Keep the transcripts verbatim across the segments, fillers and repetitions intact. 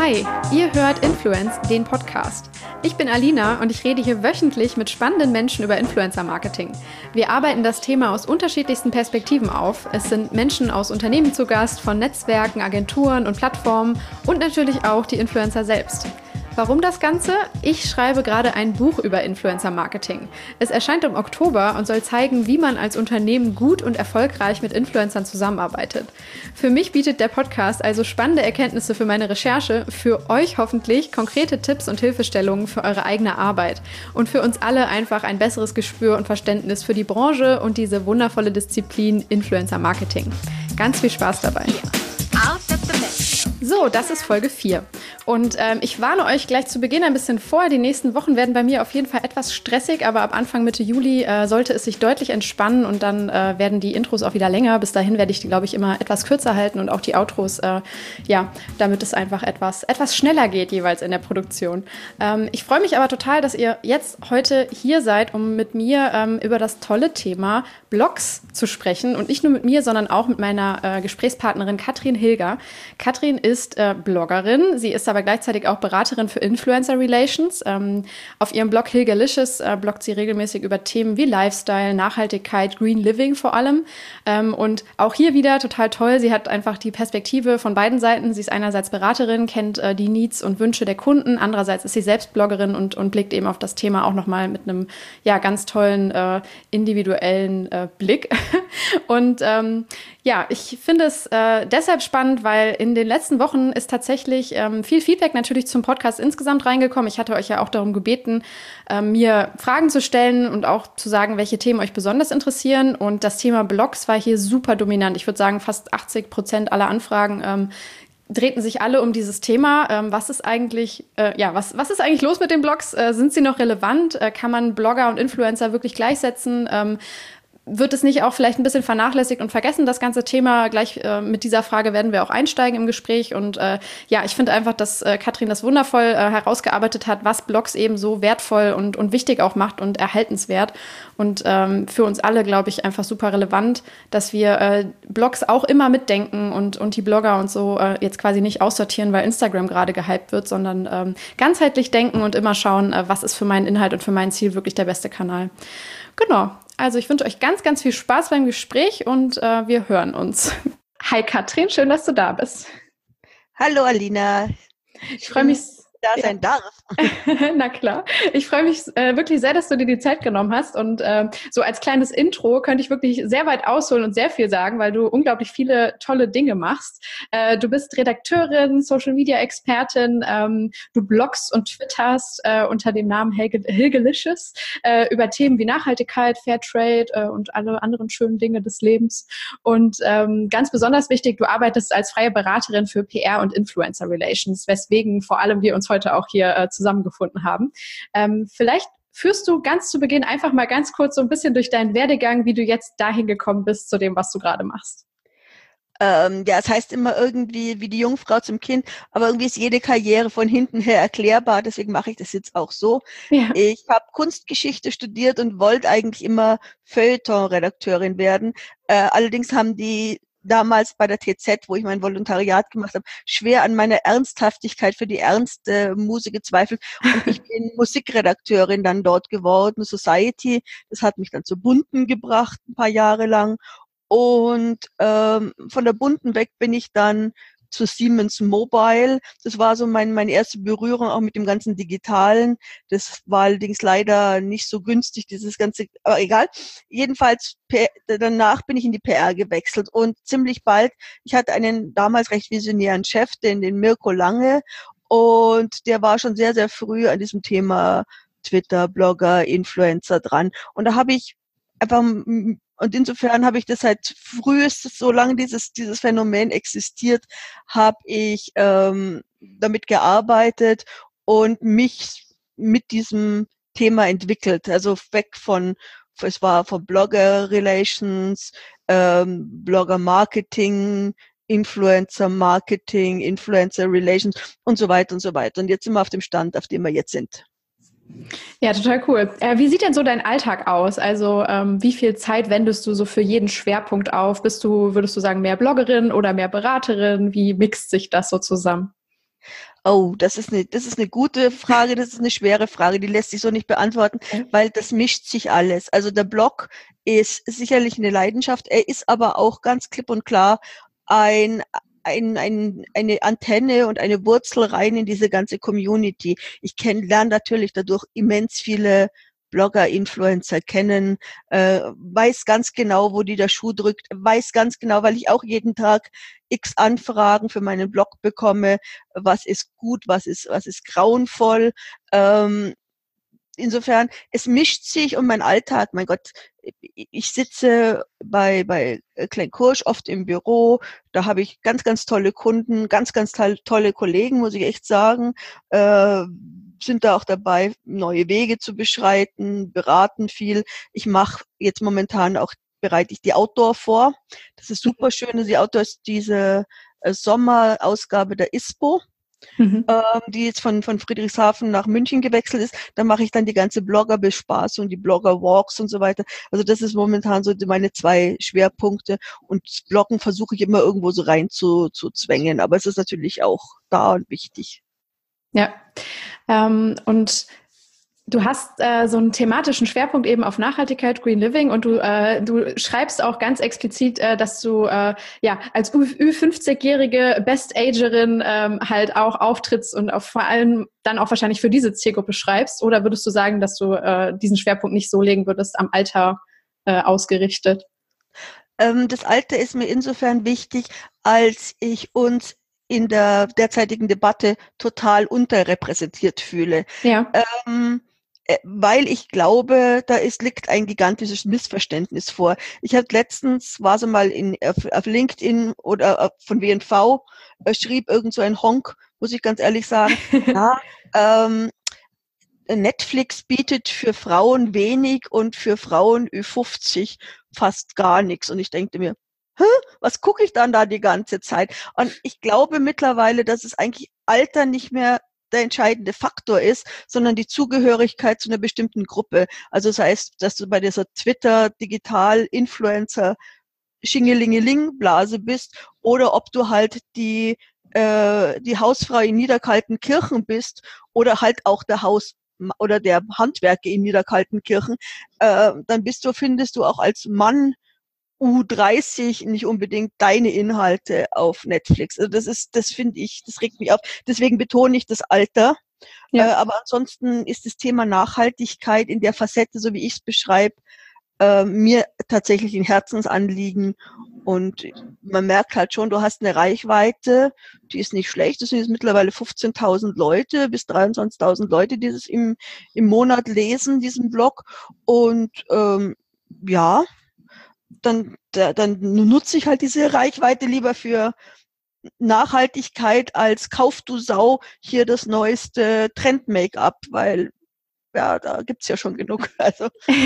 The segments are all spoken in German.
Hi, ihr hört Influence, den Podcast. Ich bin Alina und ich rede hier wöchentlich mit spannenden Menschen über Influencer-Marketing. Wir arbeiten das Thema aus unterschiedlichsten Perspektiven auf. Es sind Menschen aus Unternehmen zu Gast, von Netzwerken, Agenturen und Plattformen und natürlich auch die Influencer selbst. Warum das Ganze? Ich schreibe gerade ein Buch über Influencer-Marketing. Es erscheint im Oktober und soll zeigen, wie man als Unternehmen gut und erfolgreich mit Influencern zusammenarbeitet. Für mich bietet der Podcast also spannende Erkenntnisse für meine Recherche, für euch hoffentlich konkrete Tipps und Hilfestellungen für eure eigene Arbeit und für uns alle einfach ein besseres Gespür und Verständnis für die Branche und diese wundervolle Disziplin Influencer-Marketing. Ganz viel Spaß dabei. So, das ist Folge vier. Und ähm, ich warne euch gleich zu Beginn ein bisschen vor. Die nächsten Wochen werden bei mir auf jeden Fall etwas stressig, aber ab Anfang Mitte Juli äh, sollte es sich deutlich entspannen und dann äh, werden die Intros auch wieder länger. Bis dahin werde ich die, glaube ich, immer etwas kürzer halten und auch die Outros, äh, ja, damit es einfach etwas, etwas schneller geht jeweils in der Produktion. Ähm, ich freue mich aber total, dass ihr jetzt heute hier seid, um mit mir ähm, über das tolle Thema Blogs zu sprechen. Und nicht nur mit mir, sondern auch mit meiner äh, Gesprächspartnerin Katrin Hilger. Katrin ist äh, Bloggerin, sie ist aber gleichzeitig auch Beraterin für Influencer Relations. Ähm, auf ihrem Blog Hilgerlicious äh, bloggt sie regelmäßig über Themen wie Lifestyle, Nachhaltigkeit, Green Living vor allem. Ähm, und auch hier wieder total toll, sie hat einfach die Perspektive von beiden Seiten. Sie ist einerseits Beraterin, kennt äh, die Needs und Wünsche der Kunden, andererseits ist sie selbst Bloggerin und, und blickt eben auf das Thema auch nochmal mit einem ja, ganz tollen, äh, individuellen äh, Blick. Und ähm, ja, ich finde es äh, deshalb spannend, weil in den letzten Wochen ist tatsächlich ähm, viel Feedback natürlich zum Podcast insgesamt reingekommen. Ich hatte euch ja auch darum gebeten, äh, mir Fragen zu stellen und auch zu sagen, welche Themen euch besonders interessieren. Und das Thema Blogs war hier super dominant. Ich würde sagen, fast achtzig Prozent aller Anfragen ähm, drehten sich alle um dieses Thema. Ähm, was ist eigentlich, äh, ja, was, was ist eigentlich los mit den Blogs? Äh, sind sie noch relevant? Äh, kann man Blogger und Influencer wirklich gleichsetzen? Ähm, Wird es nicht auch vielleicht ein bisschen vernachlässigt und vergessen, das ganze Thema? Gleich äh, mit dieser Frage werden wir auch einsteigen im Gespräch. Und äh, ja, ich finde einfach, dass äh, Katrin das wundervoll äh, herausgearbeitet hat, was Blogs eben so wertvoll und, und wichtig auch macht und erhaltenswert. Und ähm, für uns alle, glaube ich, einfach super relevant, dass wir äh, Blogs auch immer mitdenken und, und die Blogger und so äh, jetzt quasi nicht aussortieren, weil Instagram gerade gehypt wird, sondern ähm, ganzheitlich denken und immer schauen, äh, was ist für meinen Inhalt und für mein Ziel wirklich der beste Kanal. Genau. Also ich wünsche euch ganz, ganz viel Spaß beim Gespräch und äh, wir hören uns. Hi Katrin, schön, dass du da bist. Hallo Alina. Ich freue mich, da sein ja. darf. Na klar. Ich freue mich äh, wirklich sehr, dass du dir die Zeit genommen hast. Und äh, so als kleines Intro könnte ich wirklich sehr weit ausholen und sehr viel sagen, weil du unglaublich viele tolle Dinge machst. Äh, du bist Redakteurin, Social-Media-Expertin, ähm, du bloggst und twitterst äh, unter dem Namen Hilge, Hilgelicious äh, über Themen wie Nachhaltigkeit, Fairtrade äh, und alle anderen schönen Dinge des Lebens. Und ähm, ganz besonders wichtig, du arbeitest als freie Beraterin für P R und Influencer Relations, weswegen vor allem wir uns heute auch hier äh, zusammengefunden haben. Ähm, vielleicht führst du ganz zu Beginn einfach mal ganz kurz so ein bisschen durch deinen Werdegang, wie du jetzt dahin gekommen bist zu dem, was du gerade machst. Ähm, ja, es heißt immer irgendwie wie die Jungfrau zum Kind, aber irgendwie ist jede Karriere von hinten her erklärbar, deswegen mache ich das jetzt auch so. Ja. Ich habe Kunstgeschichte studiert und wollte eigentlich immer Feuilleton-Redakteurin werden. Äh, allerdings haben die damals bei der T Z, wo ich mein Volontariat gemacht habe, schwer an meiner Ernsthaftigkeit für die ernste Muse gezweifelt. Und ich bin Musikredakteurin dann dort geworden, Society. Das hat mich dann zur Bunten gebracht, ein paar Jahre lang. Und ähm, von der Bunten weg bin ich dann zu Siemens Mobile. Das war so mein, meine erste Berührung auch mit dem ganzen Digitalen. Das war allerdings leider nicht so günstig, dieses ganze, aber egal. Jedenfalls, danach bin ich in die P R gewechselt und ziemlich bald, ich hatte einen damals recht visionären Chef, den, den Mirko Lange, und der war schon sehr, sehr früh an diesem Thema Twitter, Blogger, Influencer dran. Und da habe ich einfach, und insofern habe ich das seit frühestens, solange dieses dieses Phänomen existiert, habe ich ähm, damit gearbeitet und mich mit diesem Thema entwickelt. Also weg von, es war von Blogger Relations, ähm, Blogger Marketing, Influencer Marketing, Influencer Relations und so weiter und so weiter. Und jetzt sind wir auf dem Stand, auf dem wir jetzt sind. Ja, total cool. Äh, wie sieht denn so dein Alltag aus? Also ähm, wie viel Zeit wendest du so für jeden Schwerpunkt auf? Bist du, würdest du sagen, mehr Bloggerin oder mehr Beraterin? Wie mixt sich das so zusammen? Oh, das ist eine, das ist eine gute Frage, das ist eine schwere Frage, die lässt sich so nicht beantworten, weil das mischt sich alles. Also der Blog ist sicherlich eine Leidenschaft, er ist aber auch ganz klipp und klar ein, ein, ein, eine Antenne und eine Wurzel rein in diese ganze Community. Ich kenne, lerne natürlich dadurch immens viele Blogger, Influencer kennen, äh, weiß ganz genau, wo die der Schuh drückt, weiß ganz genau, weil ich auch jeden Tag x Anfragen für meinen Blog bekomme, was ist gut, was ist, was ist grauenvoll. Ähm, insofern, es mischt sich um mein Alltag. Mein Gott, ich sitze bei, bei Klein Kursch oft im Büro, da habe ich ganz, ganz tolle Kunden, ganz, ganz tolle Kollegen, muss ich echt sagen, äh, sind da auch dabei, neue Wege zu beschreiten, beraten viel. Ich mache jetzt momentan auch, bereite ich die Outdoor vor. Das ist super schön. Die Outdoor ist diese äh, Sommerausgabe der ISPO. Mhm. Ähm, die jetzt von, von Friedrichshafen nach München gewechselt ist. Da mache ich dann die ganze Blogger-Bespaßung, die Blogger-Walks und so weiter. Also das ist momentan so meine zwei Schwerpunkte. Und das Bloggen versuche ich immer irgendwo so rein zu, zu zwängen. Aber es ist natürlich auch da und wichtig. Ja, ähm, und du hast äh, so einen thematischen Schwerpunkt eben auf Nachhaltigkeit, Green Living, und du, äh, du schreibst auch ganz explizit, äh, dass du äh, ja als Ü fünfzigjährige Best-Agerin ähm, halt auch auftrittst und auch vor allem dann auch wahrscheinlich für diese Zielgruppe schreibst. Oder würdest du sagen, dass du äh, diesen Schwerpunkt nicht so legen würdest, am Alter äh, ausgerichtet? Ähm, das Alter ist mir insofern wichtig, als ich uns in der derzeitigen Debatte total unterrepräsentiert fühle. Ja. Ähm, weil ich glaube, da ist, liegt ein gigantisches Missverständnis vor. Ich habe letztens, war so mal in, auf, auf LinkedIn oder von W N V, äh, schrieb irgend so ein Honk, muss ich ganz ehrlich sagen, ja, ähm, Netflix bietet für Frauen wenig und für Frauen Ü fünfzig fast gar nichts. Und ich denke mir, hä, was gucke ich dann da die ganze Zeit? Und ich glaube mittlerweile, dass es eigentlich Alter nicht mehr der entscheidende Faktor ist, sondern die Zugehörigkeit zu einer bestimmten Gruppe. Also das heißt, dass du bei dieser Twitter, Digital, Influencer, Schingelingeling-Blase bist oder ob du halt die, äh, die Hausfrau in Niederkaltenkirchen bist oder halt auch der Haus oder der Handwerker in Niederkaltenkirchen, äh, dann bist du, findest du auch als Mann U dreißig nicht unbedingt deine Inhalte auf Netflix. Also das ist, das finde ich, das regt mich auf. Deswegen betone ich das Alter. Ja. Äh, aber ansonsten ist das Thema Nachhaltigkeit in der Facette, so wie ich es beschreibe, äh, mir tatsächlich ein Herzensanliegen. Und man merkt halt schon, du hast eine Reichweite, die ist nicht schlecht. Das sind jetzt mittlerweile fünfzehntausend Leute bis dreiundzwanzigtausend Leute, die das im, im Monat lesen, diesen Blog. Und ähm, ja, dann, da, dann nutze ich halt diese Reichweite lieber für Nachhaltigkeit als kauf du Sau hier das neueste Trend-Make-up, weil ja, da gibt's ja schon genug. Also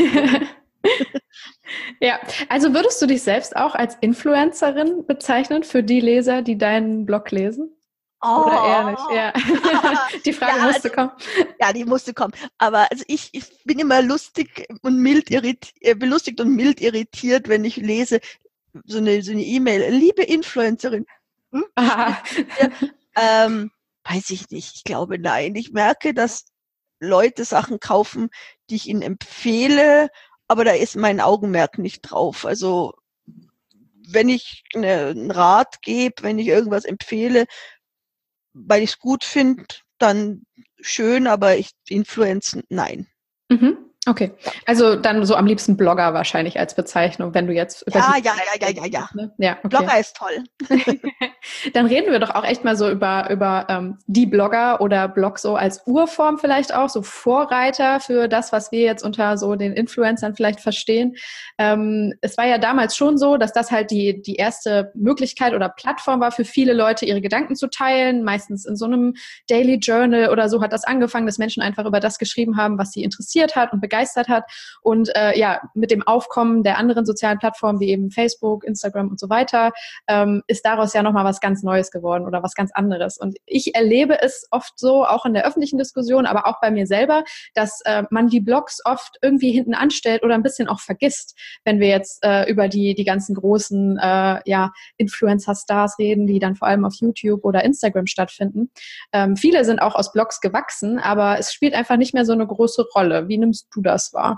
ja, also würdest du dich selbst auch als Influencerin bezeichnen für die Leser, die deinen Blog lesen? Oh. Oder eher nicht? Ja. Die Frage ja, musste also, kommen. Ja, die musste kommen. Aber also ich, ich bin immer lustig und mild irritiert, belustigt und mild irritiert, wenn ich lese so eine so eine E-Mail. Liebe Influencerin. Hm? Ja, ähm, weiß ich nicht. Ich glaube, nein. Ich merke, dass Leute Sachen kaufen, die ich ihnen empfehle, aber da ist mein Augenmerk nicht drauf. Also wenn ich eine, einen Rat gebe, wenn ich irgendwas empfehle, weil ich es gut finde, dann schön, aber ich influenzen, nein. Mhm. Okay, also dann so am liebsten Blogger wahrscheinlich als Bezeichnung, wenn du jetzt... Ja, ja, ja, ja, ja, ja. Ne? Ja, okay. Blogger ist toll. Dann reden wir doch auch echt mal so über, über ähm, die Blogger oder Blog so als Urform vielleicht auch, so Vorreiter für das, was wir jetzt unter so den Influencern vielleicht verstehen. Ähm, es war ja damals schon so, dass das halt die, die erste Möglichkeit oder Plattform war für viele Leute, ihre Gedanken zu teilen. Meistens in so einem Daily Journal oder so hat das angefangen, dass Menschen einfach über das geschrieben haben, was sie interessiert hat und begeistert hat. Und äh, ja, mit dem Aufkommen der anderen sozialen Plattformen wie eben Facebook, Instagram und so weiter, ähm, ist daraus ja nochmal was ganz ganz Neues geworden oder was ganz anderes. Und ich erlebe es oft so, auch in der öffentlichen Diskussion, aber auch bei mir selber, dass äh, man die Blogs oft irgendwie hinten anstellt oder ein bisschen auch vergisst, wenn wir jetzt äh, über die, die ganzen großen äh, ja, Influencer-Stars reden, die dann vor allem auf YouTube oder Instagram stattfinden. Ähm, viele sind auch aus Blogs gewachsen, aber es spielt einfach nicht mehr so eine große Rolle. Wie nimmst du das wahr?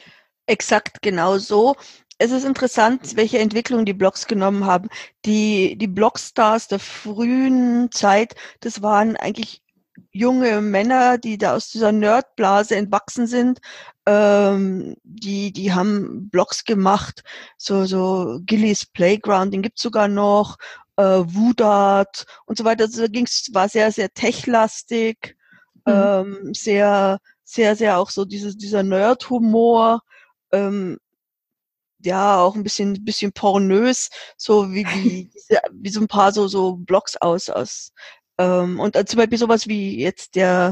Exakt genau so. Es ist interessant, welche Entwicklung die Blogs genommen haben. Die, die Blogstars der frühen Zeit, das waren eigentlich junge Männer, die da aus dieser Nerdblase entwachsen sind. Ähm, die, die haben Blogs gemacht, so, so Gillies Playground, den gibt's sogar noch, äh, Wudart und so weiter. Also da ging's, war sehr, sehr techlastig, mhm. ähm, sehr, sehr, sehr auch so dieses, dieser Nerd-Humor, ähm, ja, auch ein bisschen, bisschen pornös, so wie, wie, diese, wie so ein paar so, so Blogs aus, aus, ähm, und zum Beispiel sowas wie jetzt der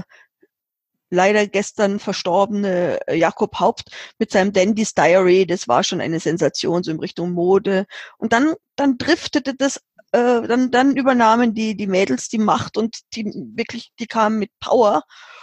leider gestern verstorbene Jakob Haupt mit seinem Dandy's Diary, das war schon eine Sensation, so in Richtung Mode. Und dann, dann driftete das, äh, dann, dann übernahmen die, die Mädels die Macht und die wirklich, die kamen mit Power.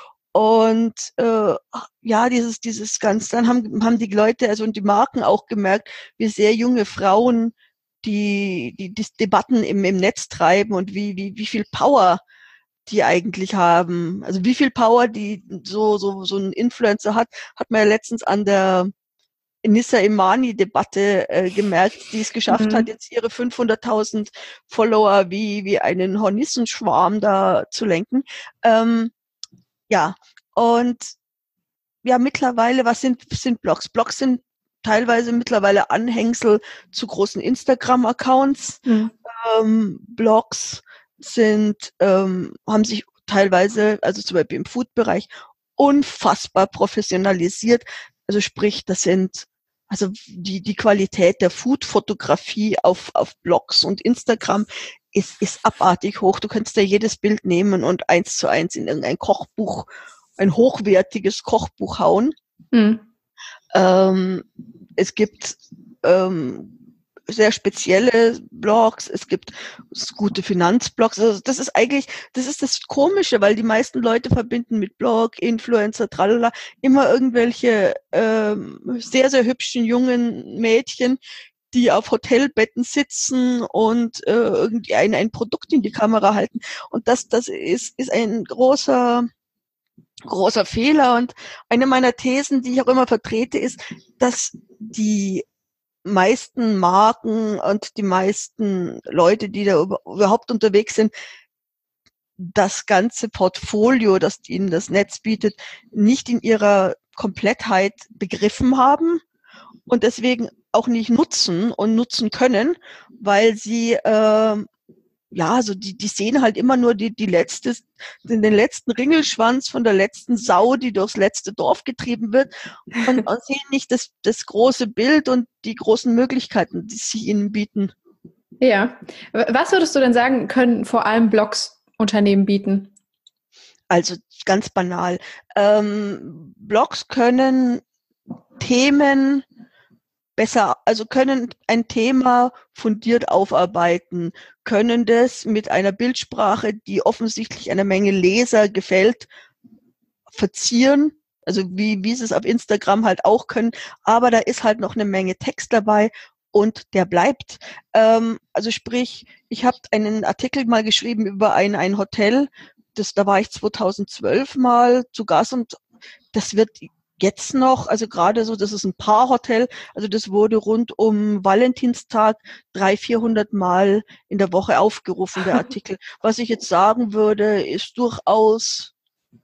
Und äh, ja, dieses, dieses ganz, dann haben, haben die Leute, also und die Marken auch gemerkt, wie sehr junge Frauen die, die, die Debatten im, im Netz treiben und wie, wie, wie viel Power die eigentlich haben. Also wie viel Power die so, so, so ein Influencer hat, hat man ja letztens an der Nissa Imani-Debatte äh, gemerkt, die es geschafft mhm. hat, jetzt ihre fünfhunderttausend Follower wie, wie einen Hornissenschwarm da zu lenken. Ähm, Ja, und ja, mittlerweile, was sind, sind Blogs? Blogs sind teilweise mittlerweile Anhängsel zu großen Instagram-Accounts. Mhm. Ähm, Blogs sind, ähm, haben sich teilweise, also zum Beispiel im Food-Bereich, unfassbar professionalisiert. Also sprich, das sind also die, die Qualität der Food-Fotografie auf, auf Blogs und Instagram ist, ist abartig hoch. Du kannst da jedes Bild nehmen und eins zu eins in irgendein Kochbuch, ein hochwertiges Kochbuch hauen. Mhm. Ähm, es gibt ähm, sehr spezielle Blogs, es gibt gute Finanzblogs. Also das ist eigentlich, das ist das Komische, weil die meisten Leute verbinden mit Blog, Influencer, tralala, immer irgendwelche ähm, sehr, sehr hübschen jungen Mädchen, die auf Hotelbetten sitzen und äh, irgendwie ein, ein Produkt in die Kamera halten. Und das, das ist, ist ein großer, großer Fehler. Und eine meiner Thesen, die ich auch immer vertrete, ist, dass die meisten Marken und die meisten Leute, die da überhaupt unterwegs sind, das ganze Portfolio, das ihnen das Netz bietet, nicht in ihrer Komplettheit begriffen haben und deswegen auch nicht nutzen und nutzen können, weil sie äh, ja, also die die sehen halt immer nur die die letzte den, den letzten Ringelschwanz von der letzten Sau, die durchs letzte Dorf getrieben wird und, und sehen nicht das das große Bild und die großen Möglichkeiten, die sich ihnen bieten. Ja, was würdest du denn sagen, können vor allem Blogs Unternehmen bieten? Also ganz banal. Ähm, Blogs können Themen besser, also können ein Thema fundiert aufarbeiten, können das mit einer Bildsprache, die offensichtlich einer Menge Leser gefällt, verzieren, also wie, wie sie es auf Instagram halt auch können, aber da ist halt noch eine Menge Text dabei und der bleibt. Ähm, also sprich, ich habe einen Artikel mal geschrieben über ein, ein Hotel, das, da war ich zweitausendzwölf mal zu Gast und das wird jetzt noch, also gerade so, das ist ein Paarhotel, also das wurde rund um Valentinstag dreihundert, vierhundert Mal in der Woche aufgerufen, der Artikel. Was ich jetzt sagen würde, ist durchaus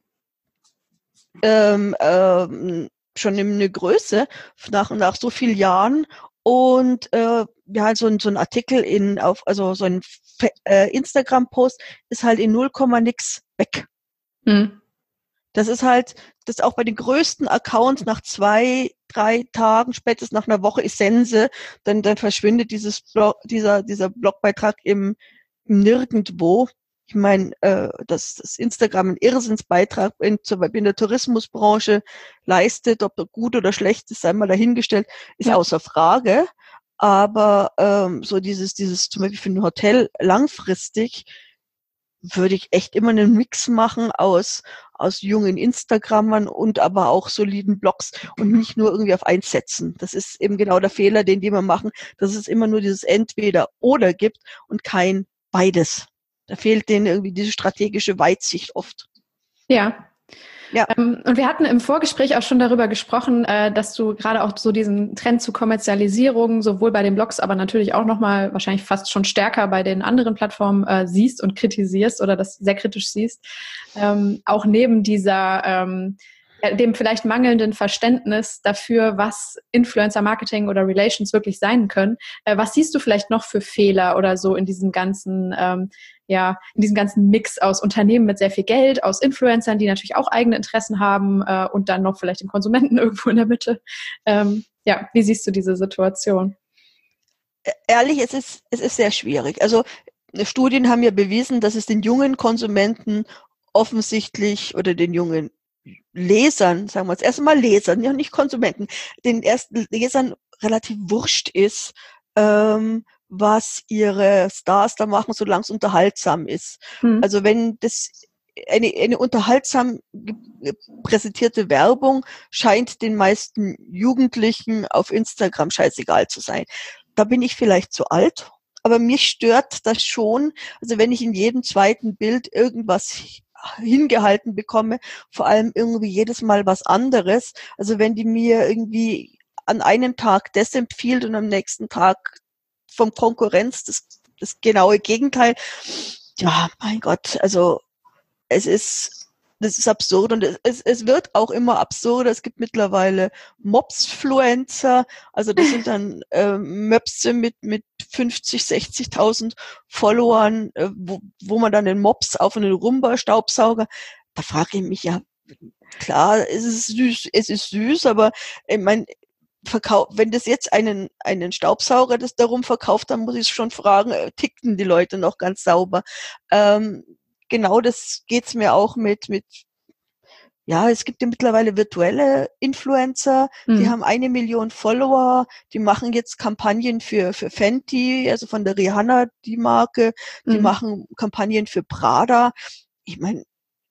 ähm, ähm, schon eine Größe nach, nach so vielen Jahren. Und äh, ja, so ein, so ein Artikel in auf, also so ein äh, Instagram-Post ist halt in null Komma nix weg. Hm. Das ist halt, das auch bei den größten Accounts nach zwei, drei Tagen, spätestens nach einer Woche ist Sense, dann, dann verschwindet dieses Blog, dieser, dieser Blogbeitrag im, im Nirgendwo. Ich meine, äh, dass das Instagram einen Irrsinnsbeitrag in, zum Beispiel in der Tourismusbranche leistet, ob er gut oder schlecht ist, sei mal dahingestellt, ist ja außer Frage. aber ähm, so dieses, dieses zum Beispiel für ein Hotel langfristig würde ich echt immer einen Mix machen aus, aus jungen Instagrammern und aber auch soliden Blogs und nicht nur irgendwie auf eins setzen. Das ist eben genau der Fehler, den die immer machen, dass es immer nur dieses Entweder-Oder gibt und kein Beides. Da fehlt denen irgendwie diese strategische Weitsicht oft. Ja. Ja. Ähm, und wir hatten im Vorgespräch auch schon darüber gesprochen, äh, dass du gerade auch so diesen Trend zu Kommerzialisierung sowohl bei den Blogs, aber natürlich auch nochmal wahrscheinlich fast schon stärker bei den anderen Plattformen äh, siehst und kritisierst oder das sehr kritisch siehst. Ähm, auch neben dieser ähm, dem vielleicht mangelnden Verständnis dafür, was Influencer-Marketing oder Relations wirklich sein können. Äh, was siehst du vielleicht noch für Fehler oder so in diesem ganzen ähm, ja, in diesem ganzen Mix aus Unternehmen mit sehr viel Geld, aus Influencern, die natürlich auch eigene Interessen haben äh, und dann noch vielleicht den Konsumenten irgendwo in der Mitte. Ähm, ja, wie siehst du diese Situation? Ehrlich, es ist, es ist sehr schwierig. Also Studien haben ja bewiesen, dass es den jungen Konsumenten offensichtlich oder den jungen Lesern, sagen wir jetzt erstmal Lesern, ja nicht Konsumenten, den ersten Lesern relativ wurscht ist, ähm, was ihre Stars da machen, solange es unterhaltsam ist. Hm. Also wenn das eine, eine unterhaltsam präsentierte Werbung scheint den meisten Jugendlichen auf Instagram scheißegal zu sein. Da bin ich vielleicht zu alt, aber mich stört das schon. Also wenn ich in jedem zweiten Bild irgendwas hingehalten bekomme, vor allem irgendwie jedes Mal was anderes. Also wenn die mir irgendwie an einem Tag das empfiehlt und am nächsten Tag vom Konkurrenz das, das genaue Gegenteil. Ja, mein Gott, also es ist, das ist absurd und es, es wird auch immer absurder. Es gibt mittlerweile Mobsfluencer, also das sind dann äh, Möpse mit mit fünfzig, sechzigtausend Followern, äh, wo, wo man dann den Mops auf einen Roomba-Staubsauger, da frage ich mich ja, klar, es ist süß, es ist süß, aber ich meine, Verkauf, wenn das jetzt einen, einen Staubsauger das darum verkauft, dann muss ich schon fragen, äh, tickten die Leute noch ganz sauber? Ähm, genau das geht's mir auch mit, mit, ja, es gibt ja mittlerweile virtuelle Influencer, mhm. die haben eine Million Follower, die machen jetzt Kampagnen für, für Fenty, also von der Rihanna, die Marke, die mhm. machen Kampagnen für Prada. Ich meine,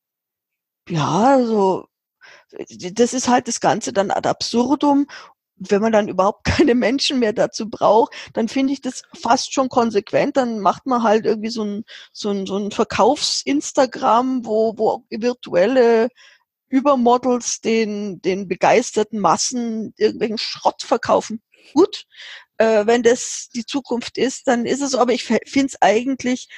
ja, also, das ist halt das Ganze dann ad absurdum. Wenn man dann überhaupt keine Menschen mehr dazu braucht, dann finde ich das fast schon konsequent. Dann macht man halt irgendwie so ein, so ein, so ein Verkaufs-Instagram, wo, wo virtuelle Übermodels den, den begeisterten Massen irgendwelchen Schrott verkaufen. Gut, äh, wenn das die Zukunft ist, dann ist es so. Aber ich finde es eigentlich,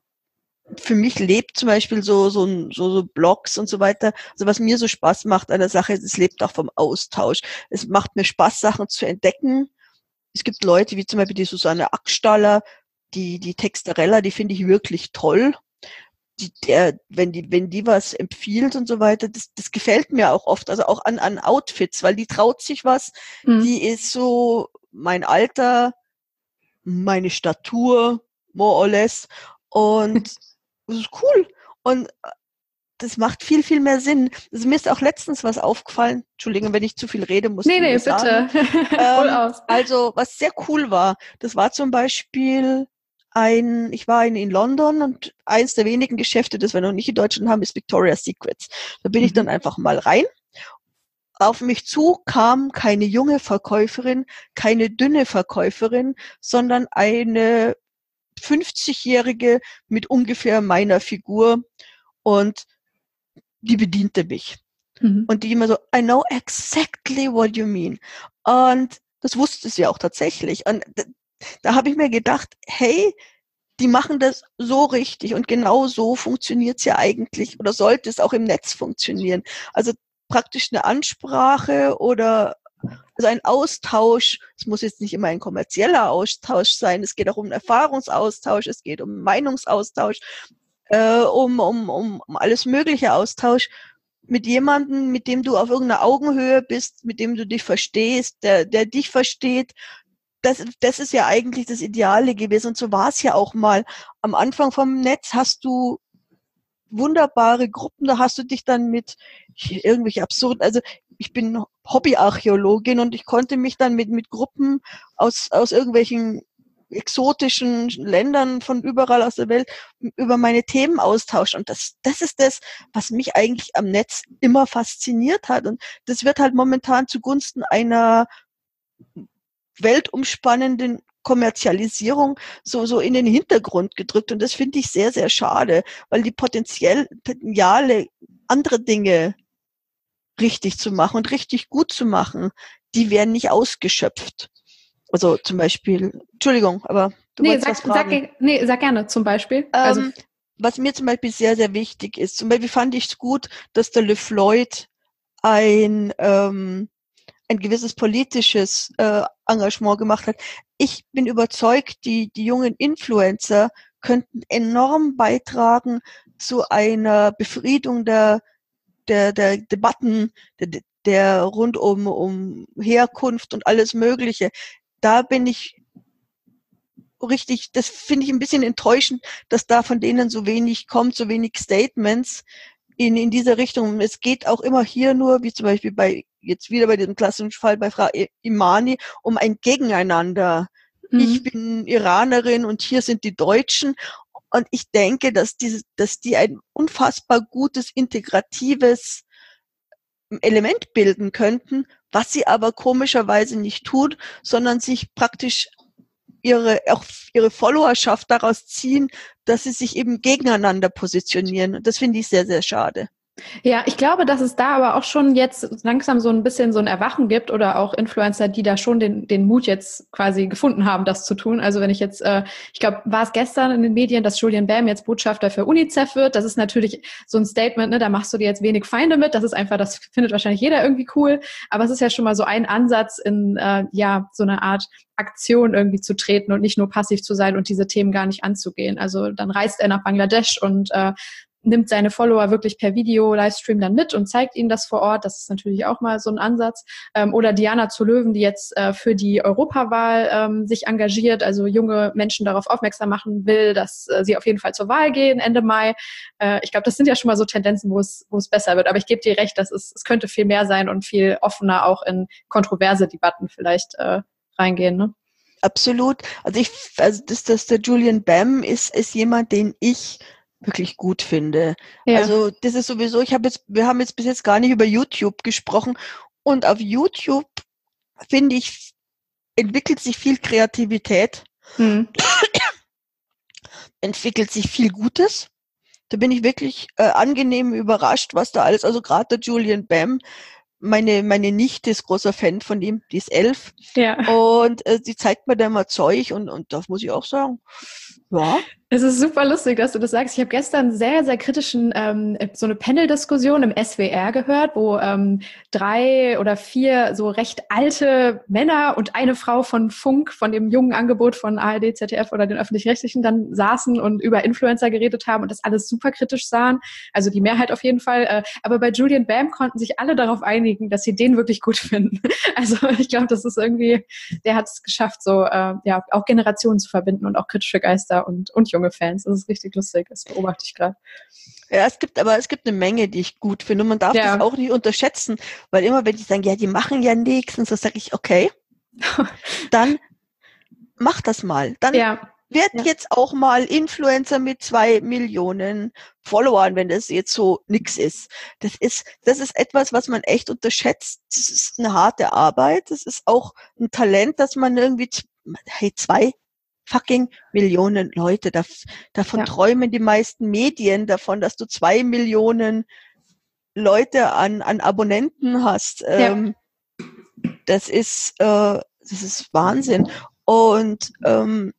für mich lebt zum Beispiel so, so, so, so Blogs und so weiter. Also was mir so Spaß macht an der Sache, es lebt auch vom Austausch. Es macht mir Spaß, Sachen zu entdecken. Es gibt Leute wie zum Beispiel die Susanne Ackstaller, die, die Textarella, die finde ich wirklich toll. Die, der, wenn die, wenn die was empfiehlt und so weiter, das, das gefällt mir auch oft. Also auch an, an Outfits, weil die traut sich was. Mhm. Die ist so mein Alter, meine Statur, more or less. Und das ist cool. Und das macht viel, viel mehr Sinn. Also mir ist auch letztens was aufgefallen. Entschuldigung, wenn ich zu viel rede, muss ich Nee, nee, bitte. ähm, aus. Also, was sehr cool war, das war zum Beispiel ein, ich war in, in London und eins der wenigen Geschäfte, das wir noch nicht in Deutschland haben, ist Victoria's Secrets. Da bin mhm. ich dann einfach mal rein. Auf mich zu kam keine junge Verkäuferin, keine dünne Verkäuferin, sondern eine fünfzigjährige mit ungefähr meiner Figur und die bediente mich. Mhm. Und die immer so, I know exactly what you mean. Und das wusste sie auch tatsächlich. Und da, da habe ich mir gedacht, hey, die machen das so richtig und genau so funktioniert es ja eigentlich oder sollte es auch im Netz funktionieren. Also praktisch eine Ansprache oder also ein Austausch, es muss jetzt nicht immer ein kommerzieller Austausch sein, es geht auch um einen Erfahrungsaustausch, es geht um Meinungsaustausch, äh, um, um, um, um alles mögliche Austausch mit jemandem, mit dem du auf irgendeiner Augenhöhe bist, mit dem du dich verstehst, der, der dich versteht. Das, das ist ja eigentlich das Ideale gewesen und so war es ja auch mal. Am Anfang vom Netz hast du wunderbare Gruppen, da hast du dich dann mit irgendwelche absurden, also ich bin Hobbyarchäologin und ich konnte mich dann mit, mit Gruppen aus, aus irgendwelchen exotischen Ländern von überall aus der Welt über meine Themen austauschen. Und das, das ist das, was mich eigentlich am Netz immer fasziniert hat. Und das wird halt momentan zugunsten einer weltumspannenden Kommerzialisierung so, so in den Hintergrund gedrückt. Und das finde ich sehr, sehr schade, weil die potenziell, Potenziale, andere Dinge richtig zu machen und richtig gut zu machen, die werden nicht ausgeschöpft. Also zum Beispiel, Entschuldigung, aber du nee, wolltest sag, was fragen. Sag, nee, sag gerne zum Beispiel. Ähm, also was mir zum Beispiel sehr, sehr wichtig ist, zum Beispiel fand ich es gut, dass der LeFloid ein, ähm, ein gewisses politisches äh, Engagement gemacht hat. Ich bin überzeugt, die, die jungen Influencer könnten enorm beitragen zu einer Befriedung der, der, der Debatten, der, der rund um, um Herkunft und alles Mögliche. Da bin ich richtig, das finde ich ein bisschen enttäuschend, dass da von denen so wenig kommt, so wenig Statements in, in dieser Richtung. Es geht auch immer hier nur, wie zum Beispiel bei, jetzt wieder bei diesem klassischen Fall bei Frau Imani, um ein Gegeneinander. Mhm. Ich bin Iranerin und hier sind die Deutschen. Und ich denke, dass diese, dass die ein unfassbar gutes, integratives Element bilden könnten, was sie aber komischerweise nicht tut, sondern sich praktisch ihre, auch ihre Followerschaft daraus ziehen, dass sie sich eben gegeneinander positionieren. Und das finde ich sehr, sehr schade. Ja, ich glaube, dass es da aber auch schon jetzt langsam so ein bisschen so ein Erwachen gibt oder auch Influencer, die da schon den, den Mut jetzt quasi gefunden haben, das zu tun. Also wenn ich jetzt, äh, ich glaube, war es gestern in den Medien, dass Julian Bam jetzt Botschafter für UNICEF wird. Das ist natürlich so ein Statement, ne, da machst du dir jetzt wenig Feinde mit. Das ist einfach, das findet wahrscheinlich jeder irgendwie cool. Aber es ist ja schon mal so ein Ansatz in, äh, ja, so eine Art Aktion irgendwie zu treten und nicht nur passiv zu sein und diese Themen gar nicht anzugehen. Also dann reist er nach Bangladesch und äh, nimmt seine Follower wirklich per Video, Livestream dann mit und zeigt ihnen das vor Ort. Das ist natürlich auch mal so ein Ansatz. Ähm, oder Diana zu Löwen, die jetzt äh, für die Europawahl ähm, sich engagiert, also junge Menschen darauf aufmerksam machen will, dass äh, sie auf jeden Fall zur Wahl gehen Ende Mai. Äh, ich glaube, das sind ja schon mal so Tendenzen, wo es wo es besser wird. Aber ich gebe dir recht, dass es, es könnte viel mehr sein und viel offener auch in kontroverse Debatten vielleicht äh, reingehen, ne? Absolut. Also ich, also das, das der Julian Bam ist, ist jemand, den ich wirklich gut finde. Ja. Also das ist sowieso, ich habe jetzt, wir haben jetzt bis jetzt gar nicht über YouTube gesprochen und auf YouTube, finde ich, entwickelt sich viel Kreativität, hm. entwickelt sich viel Gutes. Da bin ich wirklich äh, angenehm überrascht, was da alles, also gerade der Julian Bam, meine meine Nichte ist großer Fan von ihm, die ist elf. Ja. Und äh, sie zeigt mir da immer Zeug und, und das muss ich auch sagen, ja. Es ist super lustig, dass du das sagst. Ich habe gestern sehr, sehr kritischen, ähm, so eine Panel-Diskussion im S W R gehört, wo ähm, drei oder vier so recht alte Männer und eine Frau von Funk, von dem jungen Angebot von A R D, Z D F oder den Öffentlich-Rechtlichen dann saßen und über Influencer geredet haben und das alles super kritisch sahen. Also die Mehrheit auf jeden Fall. Äh, aber bei Julian Bam konnten sich alle darauf einigen, dass sie den wirklich gut finden. Also ich glaube, das ist irgendwie, der hat es geschafft, so äh, ja auch Generationen zu verbinden und auch kritische Geister und, und junge Fans. Das ist richtig lustig. Das beobachte ich gerade. Ja, es gibt aber, es gibt eine Menge, die ich gut finde. Und man darf ja. das auch nicht unterschätzen, weil immer, wenn die sagen, ja, die machen ja nichts, und so sage ich, okay, dann mach das mal. Dann ja. wird ja. jetzt auch mal Influencer mit zwei Millionen Followern, wenn das jetzt so nix ist. Das ist, das ist etwas, was man echt unterschätzt. Das ist eine harte Arbeit. Das ist auch ein Talent, dass man irgendwie, hey, zwei fucking Millionen Leute, da, davon ja. träumen die meisten Medien davon, dass du zwei Millionen Leute an, an Abonnenten hast. Ja. Ähm, das ist, äh, das ist Wahnsinn. Und ähm,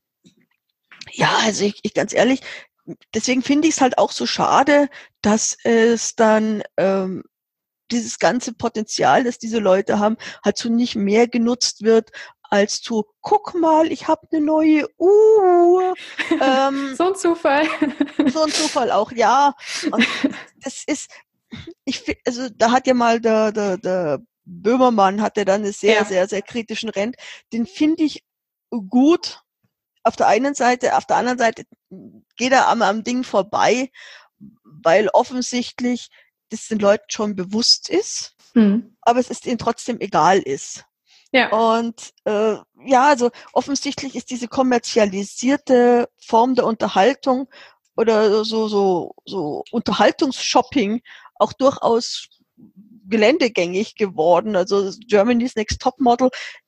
ja, also ich, ich ganz ehrlich, deswegen finde ich es halt auch so schade, dass es dann ähm, dieses ganze Potenzial, das diese Leute haben, halt so nicht mehr genutzt wird, als zu, guck mal, ich habe eine neue Uhr. Ähm, so ein Zufall. So ein Zufall auch, ja. Und das ist, ich finde, also da hat ja mal der, der, der Böhmermann hatte dann einen sehr, ja. sehr, sehr kritischen Rent. Den finde ich gut auf der einen Seite, auf der anderen Seite geht er am, am Ding vorbei, weil offensichtlich das den Leuten schon bewusst ist, mhm. aber es ist ihnen trotzdem egal ist. Ja. Und äh, ja, also offensichtlich ist diese kommerzialisierte Form der Unterhaltung oder so so so Unterhaltungsshopping auch durchaus geländegängig geworden. Also Germany's Next Topmodel,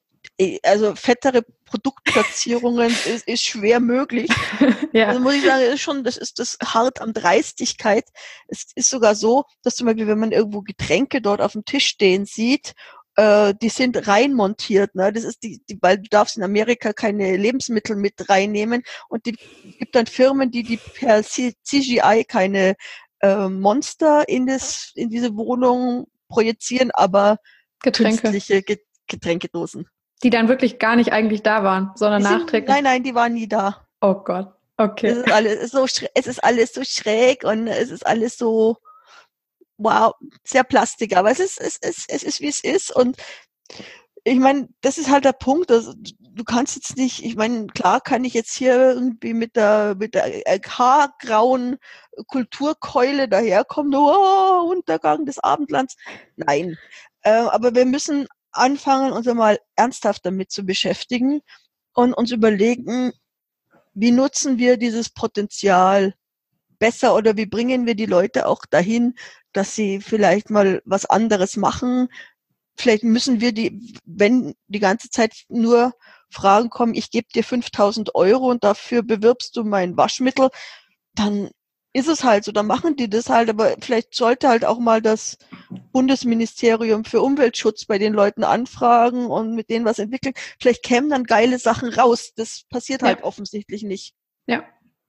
also fettere Produktplatzierungen ist, ist schwer möglich. Ja. Also muss ich sagen, das ist schon, das ist das hart an Dreistigkeit. Es ist sogar so, dass zum Beispiel, wenn man irgendwo Getränke dort auf dem Tisch stehen sieht, äh, die sind rein montiert, ne? Das ist die, die, weil du darfst in Amerika keine Lebensmittel mit reinnehmen und die gibt dann Firmen, die die per C G I keine äh, Monster in das in diese Wohnung projizieren, aber Getränke. künstliche Get- Getränkedosen. Die dann wirklich gar nicht eigentlich da waren, sondern sind, nachträglich? Nein, nein, die waren nie da. Oh Gott, okay. Es ist alles so, es ist alles so schräg und es ist alles so, wow, sehr plastik, aber es ist, es ist, es ist, wie es ist und ich meine, das ist halt der Punkt, also, du kannst jetzt nicht, ich meine, klar kann ich jetzt hier irgendwie mit der, mit der haargrauen Kulturkeule daherkommen, oh, Untergang des Abendlands. Nein, äh, aber wir müssen anfangen, uns einmal ernsthaft damit zu beschäftigen und uns überlegen, wie nutzen wir dieses Potenzial besser oder wie bringen wir die Leute auch dahin, dass sie vielleicht mal was anderes machen. Vielleicht müssen wir die, wenn die ganze Zeit nur Fragen kommen, ich gebe dir fünftausend Euro und dafür bewirbst du mein Waschmittel, dann ist es halt so, dann machen die das halt, aber vielleicht sollte halt auch mal das Bundesministerium für Umweltschutz bei den Leuten anfragen und mit denen was entwickeln. Vielleicht kämen dann geile Sachen raus. Das passiert halt ja. offensichtlich nicht. Ja.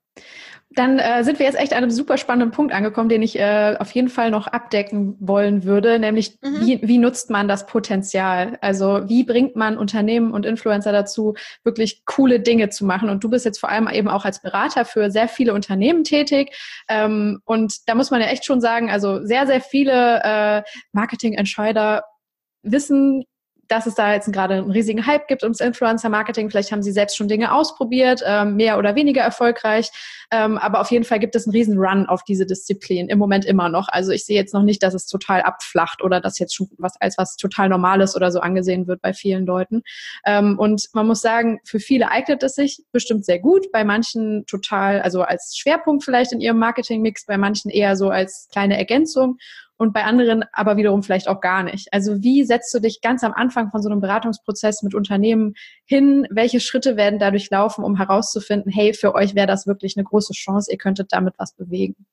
Dann äh, sind wir jetzt echt an einem super spannenden Punkt angekommen, den ich äh, auf jeden Fall noch abdecken wollen würde, nämlich mhm. wie, wie nutzt man das Potenzial? Also wie bringt man Unternehmen und Influencer dazu, wirklich coole Dinge zu machen? Und du bist jetzt vor allem eben auch als Berater für sehr viele Unternehmen tätig. Ähm, und da muss man ja echt schon sagen, also sehr, sehr viele äh, Marketingentscheider wissen, dass es da jetzt gerade einen riesigen Hype gibt ums Influencer-Marketing. Vielleicht haben sie selbst schon Dinge ausprobiert, ähm, mehr oder weniger erfolgreich. Ähm, aber auf jeden Fall gibt es einen riesen Run auf diese Disziplin, im Moment immer noch. Also ich sehe jetzt noch nicht, dass es total abflacht oder dass jetzt schon was als was total Normales oder so angesehen wird bei vielen Leuten. Ähm, und man muss sagen, für viele eignet es sich bestimmt sehr gut, bei manchen total, also als Schwerpunkt vielleicht in ihrem Marketingmix, bei manchen eher so als kleine Ergänzung. Und bei anderen aber wiederum vielleicht auch gar nicht. Also wie setzt du dich ganz am Anfang von so einem Beratungsprozess mit Unternehmen hin? Welche Schritte werden dadurch laufen, um herauszufinden, hey, für euch wäre das wirklich eine große Chance, ihr könntet damit was bewegen?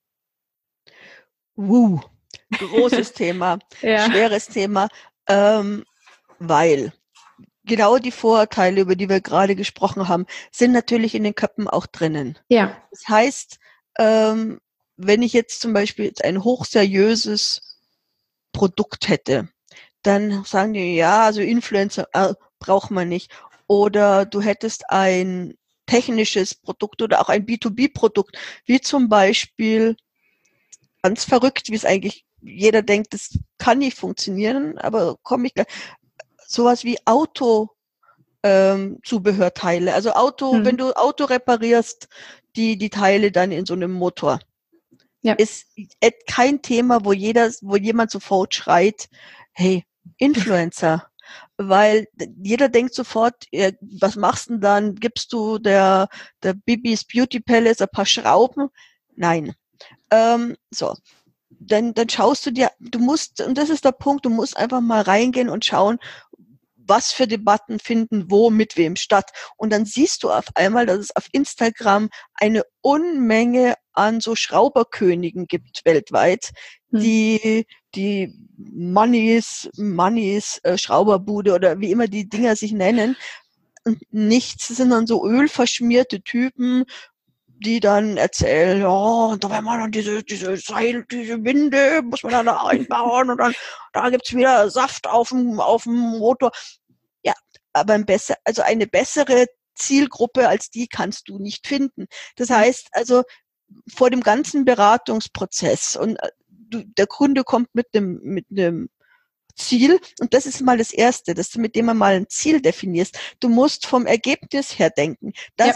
Uh, großes Thema, ja. Schweres Thema, ähm, weil genau die Vorurteile, über die wir gerade gesprochen haben, sind natürlich in den Köpfen auch drinnen. Ja. Das heißt, ähm, wenn ich jetzt zum Beispiel jetzt ein hochseriöses Produkt hätte, dann sagen die, ja, also Influencer äh, braucht man nicht. Oder du hättest ein technisches Produkt oder auch ein B zwei B Produkt, wie zum Beispiel, ganz verrückt, wie es eigentlich jeder denkt, das kann nicht funktionieren, aber komme ich gleich, sowas wie Auto ähm, Zubehörteile. Also Auto, hm. wenn du Auto reparierst, die, die Teile dann in so einem Motor. Ja. Ist kein Thema, wo jeder, wo jemand sofort schreit, hey, Influencer. Weil jeder denkt sofort, was machst du denn dann? Gibst du der, der Bibis Beauty Palace ein paar Schrauben? Nein. Ähm, so. Dann, dann schaust du dir, du musst, und das ist der Punkt, du musst einfach mal reingehen und schauen, was für Debatten finden wo mit wem statt. Und dann siehst du auf einmal, dass es auf Instagram eine Unmenge an so Schrauberkönigen gibt weltweit, hm. die die Moneys, Moneys äh, Schrauberbude oder wie immer die Dinger sich nennen. Und nichts, das sind dann so ölverschmierte Typen, die dann erzählen, ja, oh, da werden wir dann diese, diese Seil, diese Winde, muss man dann da einbauen und dann, da gibt's wieder Saft auf dem, auf dem Motor. Ja, aber ein besser, also eine bessere Zielgruppe als die kannst du nicht finden. Das heißt also, vor dem ganzen Beratungsprozess und du, der Kunde kommt mit dem, mit einem Ziel und das ist mal das Erste, dass du mit dem mal ein Ziel definierst. Du musst vom Ergebnis her denken. Das ja. ist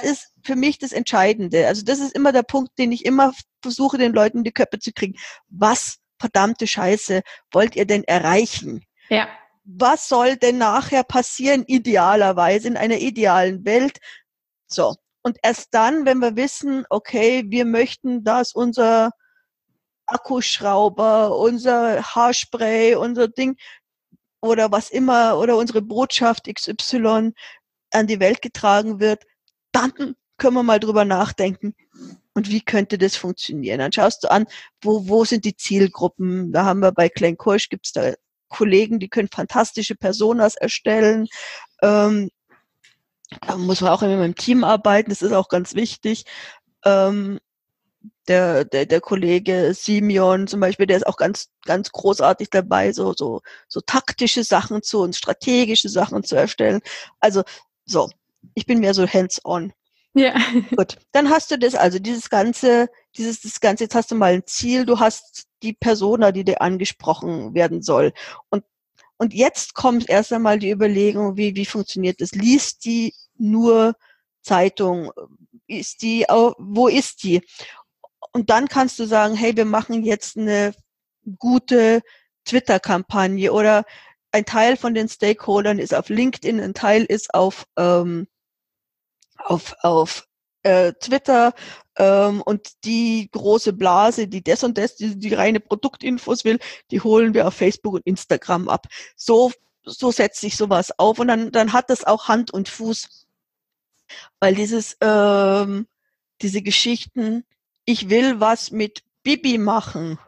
für mich das Entscheidende. Also das ist immer der Punkt, den ich immer versuche, den Leuten in die Köpfe zu kriegen. Was, verdammte Scheiße, wollt ihr denn erreichen? Ja. Was soll denn nachher passieren, idealerweise, in einer idealen Welt? So. Und erst dann, wenn wir wissen, okay, wir möchten, dass unser Akkuschrauber, unser Haarspray, unser Ding oder was immer, oder unsere Botschaft X Y an die Welt getragen wird, dann können wir mal drüber nachdenken. Und wie könnte das funktionieren? Dann schaust du an, wo, wo sind die Zielgruppen? Da haben wir bei Glencoe, gibt es da Kollegen, die können fantastische Personas erstellen. Ähm, da muss man auch immer mit dem Team arbeiten, das ist auch ganz wichtig. Ähm, der, der, der Kollege Simeon zum Beispiel, der ist auch ganz, ganz großartig dabei, so, so, so taktische Sachen zu und strategische Sachen zu erstellen. Also, so, ich bin mehr so hands-on. Ja. Gut, dann hast du das, also dieses ganze, dieses, das ganze, jetzt hast du mal ein Ziel, du hast die Persona, die dir angesprochen werden soll. Und, und jetzt kommt erst einmal die Überlegung, wie, wie funktioniert das? Liest die nur Zeitung? Ist die, wo ist die? Und dann kannst du sagen, hey, wir machen jetzt eine gute Twitter-Kampagne oder ein Teil von den Stakeholdern ist auf LinkedIn, ein Teil ist auf, ähm, auf, auf äh, Twitter ähm, und die große Blase, die das und das, die, die reine Produktinfos will, die holen wir auf Facebook und Instagram ab. So, so setzt sich sowas auf und dann, dann hat das auch Hand und Fuß, weil dieses, ähm, diese Geschichten, ich will was mit Bibi machen.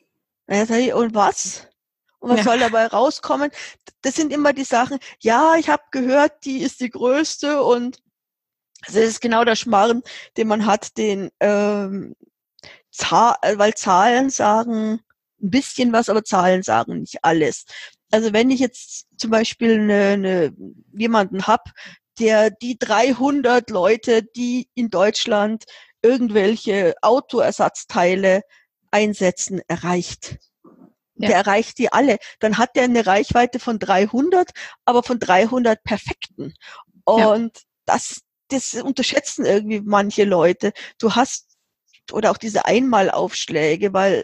Und was? Und was ja. soll dabei rauskommen? Das sind immer die Sachen, ja, ich habe gehört, die ist die größte und das ist genau der Schmarrn, den man hat, den, ähm, Zahl, weil Zahlen sagen ein bisschen was, aber Zahlen sagen nicht alles. Also wenn ich jetzt zum Beispiel eine, eine, jemanden hab, der die dreihundert Leute, die in Deutschland irgendwelche Autoersatzteile einsetzen, erreicht. Ja. Der erreicht die alle. Dann hat der eine Reichweite von dreihundert, aber von dreihundert perfekten. Und ja. das, das unterschätzen irgendwie manche Leute. Du hast, oder auch diese Einmalaufschläge, weil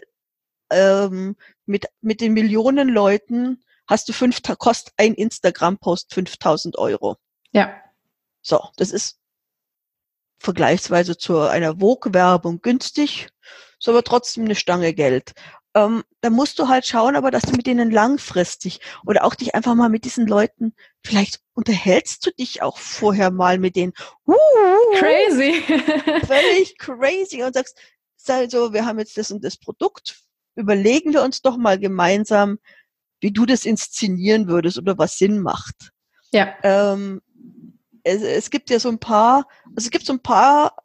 ähm, mit, mit den Millionen Leuten hast du fünf, kostet ein Instagram-Post fünftausend Euro. Ja. So, das ist vergleichsweise zu einer Vogue-Werbung günstig, ist aber trotzdem eine Stange Geld. Ähm, da musst du halt schauen, aber dass du mit denen langfristig oder auch dich einfach mal mit diesen Leuten, vielleicht unterhältst du dich auch vorher mal mit denen. Uh, crazy. Völlig crazy und sagst, also, wir haben jetzt das und das Produkt, überlegen wir uns doch mal gemeinsam, wie du das inszenieren würdest oder was Sinn macht. Ja. Ähm, es, es gibt ja so ein paar, also es gibt so ein paar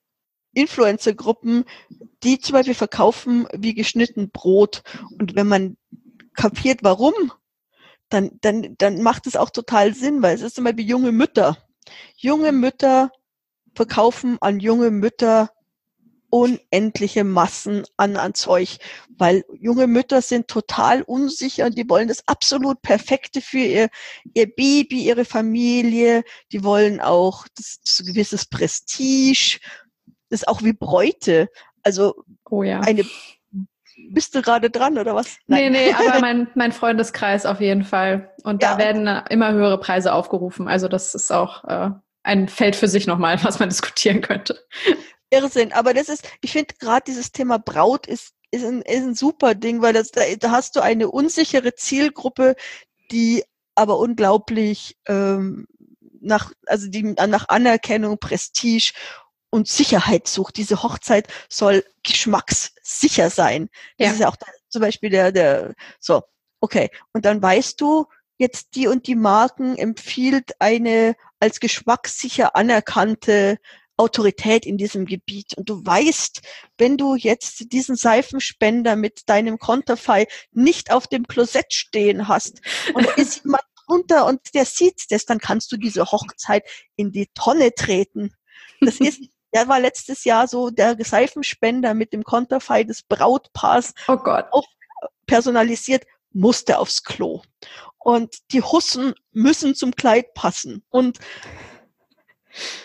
Influencer-Gruppen, die zum Beispiel verkaufen wie geschnitten Brot. Und wenn man kapiert, warum, dann, dann, dann macht es auch total Sinn, weil es ist zum Beispiel junge Mütter. Junge Mütter verkaufen an junge Mütter unendliche Massen an, an Zeug, weil junge Mütter sind total unsicher und die wollen das absolut Perfekte für ihr, ihr Baby, ihre Familie. Die wollen auch das, das ein gewisses Prestige. Das ist auch wie Bräute. Also oh ja. eine, bist du gerade dran oder was? Nein. Nee, nee, aber mein, mein Freundeskreis auf jeden Fall. Und da ja. werden immer höhere Preise aufgerufen. Also das ist auch äh, ein Feld für sich nochmal, was man diskutieren könnte. Irrsinn, aber das ist, ich finde gerade dieses Thema Braut ist, ist, ein, ist ein super Ding, weil das, da, da hast du eine unsichere Zielgruppe, die aber unglaublich ähm, nach, also die nach Anerkennung, Prestige und Sicherheit sucht. Diese Hochzeit soll geschmackssicher sein. Das ja. ist ja auch da, zum Beispiel der, der, so, okay. Und dann weißt du, jetzt die und die Marken empfiehlt eine als geschmackssicher anerkannte Autorität in diesem Gebiet. Und du weißt, wenn du jetzt diesen Seifenspender mit deinem Konterfei nicht auf dem Klosett stehen hast und da ist jemand drunter und der sieht das, dann kannst du diese Hochzeit in die Tonne treten. Das ist, der war letztes Jahr so der Seifenspender mit dem Konterfei des Brautpaars. Oh Gott. Auf, personalisiert, musste aufs Klo. Und die Hussen müssen zum Kleid passen. Und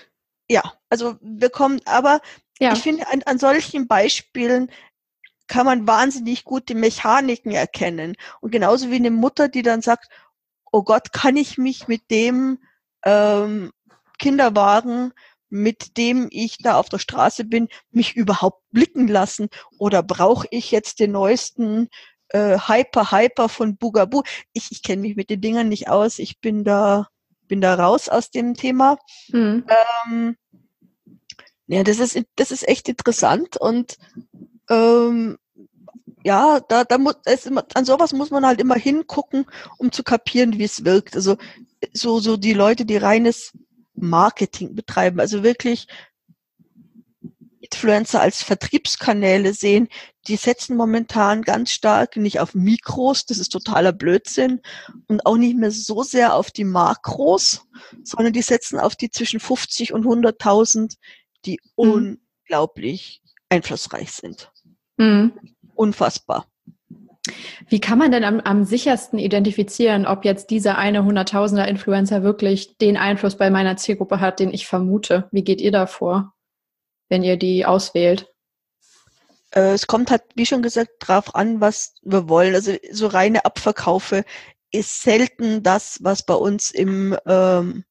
Ja, also wir kommen, aber ja. ich finde, an, an solchen Beispielen kann man wahnsinnig gut die Mechaniken erkennen. Und genauso wie eine Mutter, die dann sagt, oh Gott, kann ich mich mit dem ähm, Kinderwagen, mit dem ich da auf der Straße bin, mich überhaupt blicken lassen? Oder brauche ich jetzt den neuesten äh, Hyper Hyper von Bugaboo? Ich, ich kenne mich mit den Dingern nicht aus. Ich bin da, bin da raus aus dem Thema. Mhm. Ähm, ja, das ist, das ist echt interessant und ähm, ja, da, da muss es immer, an sowas muss man halt immer hingucken, um zu kapieren, wie es wirkt. Also so, so die Leute, die reines Marketing betreiben, also wirklich Influencer als Vertriebskanäle sehen, die setzen momentan ganz stark nicht auf Mikros, das ist totaler Blödsinn, und auch nicht mehr so sehr auf die Makros, sondern die setzen auf die zwischen fünfzig und hunderttausend, die mhm. unglaublich einflussreich sind. Mhm. Unfassbar. Wie kann man denn am, am sichersten identifizieren, ob jetzt dieser eine Hunderttausender-Influencer wirklich den Einfluss bei meiner Zielgruppe hat, den ich vermute? Wie geht ihr da vor, wenn ihr die auswählt? Äh, es kommt halt, wie schon gesagt, drauf an, was wir wollen. Also so reine Abverkaufe ist selten das, was bei uns im ähm,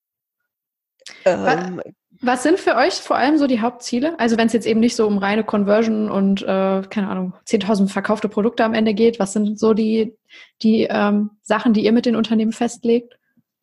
ähm, Was sind für euch vor allem so die Hauptziele? Also wenn es jetzt eben nicht so um reine Conversion und, äh, keine Ahnung, zehntausend verkaufte Produkte am Ende geht, was sind so die, die ähm, Sachen, die ihr mit den Unternehmen festlegt?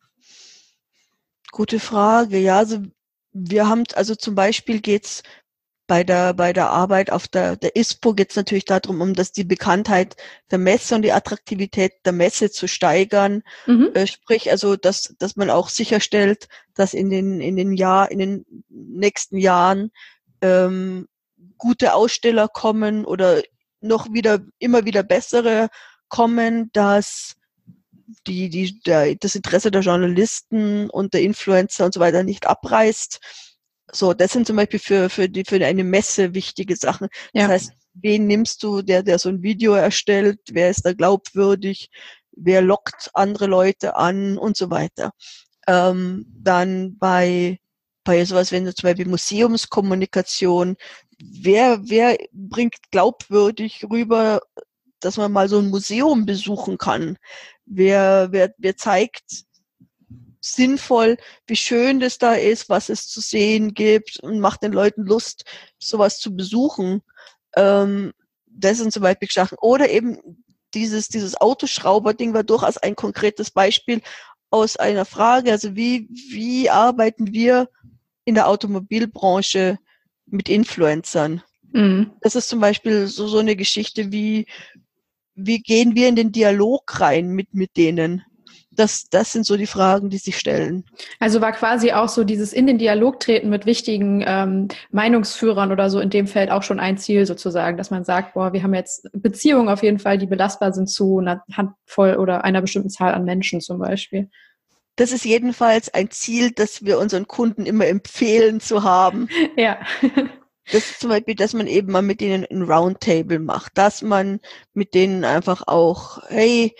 Gute Frage. Ja, also wir haben, also zum Beispiel geht's bei der, bei der Arbeit auf der, der ISPO geht's natürlich darum, um das die Bekanntheit der Messe und die Attraktivität der Messe zu steigern. Mhm. Äh, sprich, also, dass, dass man auch sicherstellt, dass in den, in den Jahr, in den nächsten Jahren, ähm, gute Aussteller kommen oder noch wieder, immer wieder bessere kommen, dass die, die, der, das Interesse der Journalisten und der Influencer und so weiter nicht abreißt. So, das sind zum Beispiel für, für die, für eine Messe wichtige Sachen. Das ja. heißt, wen nimmst du, der, der so ein Video erstellt? Wer ist da glaubwürdig? Wer lockt andere Leute an und so weiter? Ähm, dann bei, bei sowas, wenn du zum Beispiel Museumskommunikation, wer, wer bringt glaubwürdig rüber, dass man mal so ein Museum besuchen kann? Wer, wer, wer zeigt sinnvoll, wie schön das da ist, was es zu sehen gibt und macht den Leuten Lust, sowas zu besuchen. Ähm, das sind zum Beispiel Sachen. Oder eben dieses, dieses Autoschrauber-Ding war durchaus ein konkretes Beispiel aus einer Frage. Also wie, wie arbeiten wir in der Automobilbranche mit Influencern? Mhm. Das ist zum Beispiel so, so eine Geschichte wie, wie gehen wir in den Dialog rein mit, mit denen? Das, das sind so die Fragen, die sich stellen. Also war quasi auch so dieses in den Dialog treten mit wichtigen ähm, Meinungsführern oder so in dem Feld auch schon ein Ziel sozusagen, dass man sagt, boah, wir haben jetzt Beziehungen auf jeden Fall, die belastbar sind zu einer Handvoll oder einer bestimmten Zahl an Menschen zum Beispiel. Das ist jedenfalls ein Ziel, das wir unseren Kunden immer empfehlen zu haben. Ja. Das ist zum Beispiel, dass man eben mal mit denen ein Roundtable macht, dass man mit denen einfach auch, hey,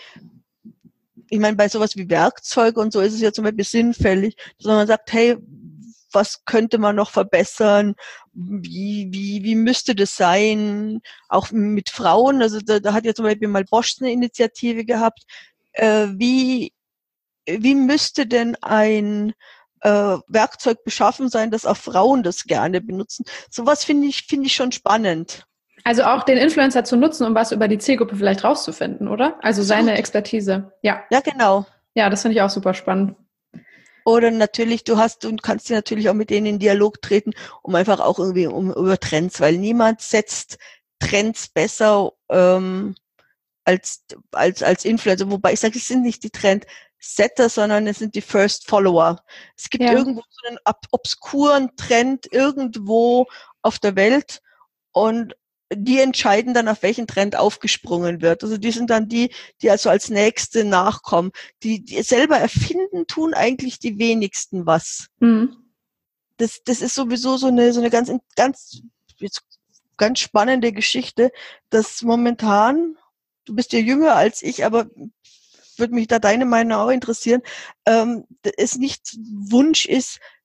ich meine, bei sowas wie Werkzeuge und so ist es ja zum Beispiel sinnfällig, dass man sagt, hey, was könnte man noch verbessern? Wie, wie, wie müsste das sein? Auch mit Frauen, also da, da hat ja zum Beispiel mal Bosch eine Initiative gehabt. Äh, wie, wie müsste denn ein äh, Werkzeug beschaffen sein, dass auch Frauen das gerne benutzen? Sowas finde ich, finde ich schon spannend. Also auch den Influencer zu nutzen, um was über die Zielgruppe vielleicht rauszufinden, oder? Also seine Expertise. Ja. Ja, genau. Ja, das finde ich auch super spannend. Oder natürlich, du hast, du kannst dir natürlich auch mit denen in Dialog treten, um einfach auch irgendwie um über Trends, weil niemand setzt Trends besser ähm, als als als Influencer. Wobei ich sage, es sind nicht die Trendsetter, sondern es sind die First Follower. Es gibt ja. irgendwo so einen obskuren Trend irgendwo auf der Welt und die entscheiden dann, auf welchen Trend aufgesprungen wird. Also die sind dann die, die also als Nächste nachkommen. Die, die selber erfinden, tun eigentlich die wenigsten was. Mhm. Das, das ist sowieso so eine, so eine ganz, ganz, jetzt ganz spannende Geschichte, dass momentan, du bist ja jünger als ich, aber würde mich da deine Meinung auch interessieren, ähm, es nicht Wunsch ist,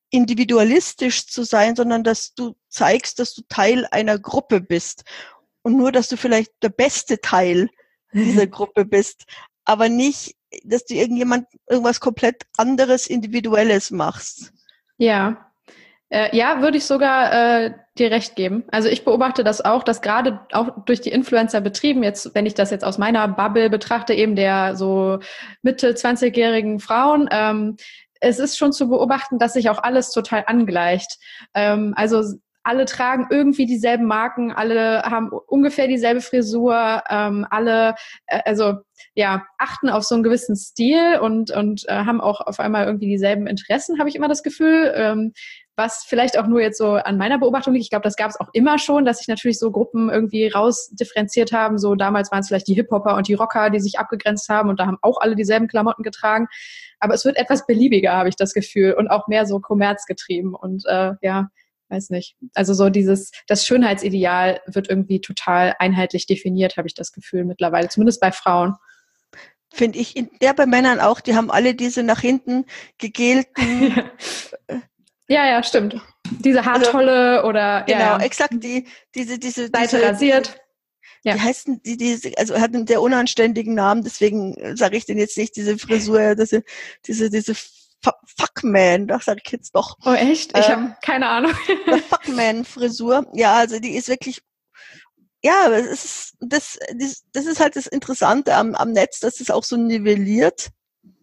individualistisch zu sein, sondern dass du zeigst, dass du Teil einer Gruppe bist. Und nur, dass du vielleicht der beste Teil dieser Gruppe bist, aber nicht, dass du irgendjemand irgendwas komplett anderes, Individuelles machst. Ja. Äh, ja, würde ich sogar äh, dir recht geben. Also ich beobachte das auch, dass gerade auch durch die Influencer betrieben, jetzt, wenn ich das jetzt aus meiner Bubble betrachte, eben der so Mitte zwanzigjährigen Frauen, ähm, es ist schon zu beobachten, dass sich auch alles total angleicht. Ähm, also alle tragen irgendwie dieselben Marken, alle haben ungefähr dieselbe Frisur, ähm, alle, äh, also ja, achten auf so einen gewissen Stil und und äh, haben auch auf einmal irgendwie dieselben Interessen, habe ich immer das Gefühl. Ähm, was vielleicht auch nur jetzt so an meiner Beobachtung liegt. Ich glaube, das gab es auch immer schon, dass sich natürlich so Gruppen irgendwie rausdifferenziert haben. So damals waren es vielleicht die Hip-Hopper und die Rocker, die sich abgegrenzt haben und da haben auch alle dieselben Klamotten getragen. Aber es wird etwas beliebiger, habe ich das Gefühl, und auch mehr so kommerzgetrieben und äh, ja, weiß nicht. Also so dieses, das Schönheitsideal wird irgendwie total einheitlich definiert, habe ich das Gefühl mittlerweile, zumindest bei Frauen. Finde ich, in der bei Männern auch, die haben alle diese nach hinten gegelten ja, ja, stimmt. Diese Haartolle also, oder genau, ja, exakt die diese diese Seite diese, rasiert. Diese, ja. Die heißen die diese also hat einen sehr unanständigen Namen, deswegen sage ich den jetzt nicht diese Frisur, diese diese diese Fuckman, das sage ich jetzt doch. Oh echt? Ich ähm, habe keine Ahnung. Fuckman-Frisur, ja, also die ist wirklich, ja, es ist das das, das ist halt das Interessante am am Netz, dass es auch so nivelliert